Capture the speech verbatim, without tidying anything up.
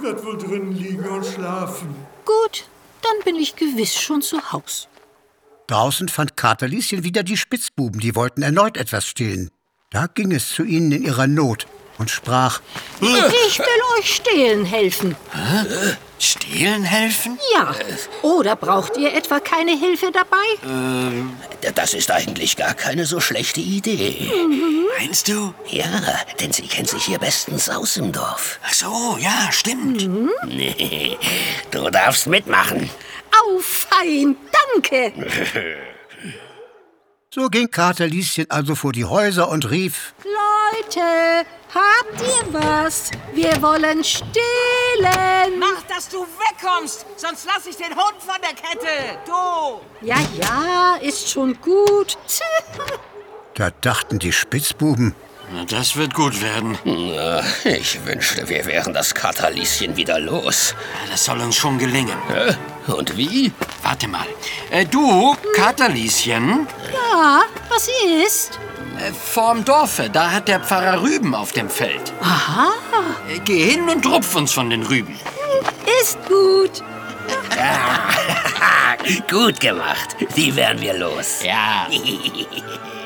wird wohl drinnen liegen und schlafen. Gut, dann bin ich gewiss schon zu Haus. Draußen fand Katerlieschen wieder die Spitzbuben, die wollten erneut etwas stehlen. Da ging es zu ihnen in ihrer Not und sprach: Ich will euch stehlen helfen. Hä? Stehlen helfen? Ja. Oder braucht ihr etwa keine Hilfe dabei? Ähm, Das ist eigentlich gar keine so schlechte Idee. Mhm. Meinst du? Ja, denn sie kennt sich hier bestens aus im Dorf. Ach so, ja, stimmt. Mhm. Nee, du darfst mitmachen. Au, fein, danke. So ging Katerlieschen also vor die Häuser und rief: Leute, habt ihr was? Wir wollen stehlen. Mach, dass du wegkommst, sonst lass ich den Hund von der Kette. Du! Ja, ja, ist schon gut. Da dachten die Spitzbuben: Na, das wird gut werden. Na, ich wünschte, wir wären das Katerlieschen wieder los. Das soll uns schon gelingen. Hä? Und wie? Warte mal. Äh, du, Katerlieschen, Ja, was ist? äh, vorm Dorfe, da hat der Pfarrer Rüben auf dem Feld. Aha, Äh, geh hin und rupf uns von den Rüben. ist gut. Gut gemacht. Die wären wir los. Ja.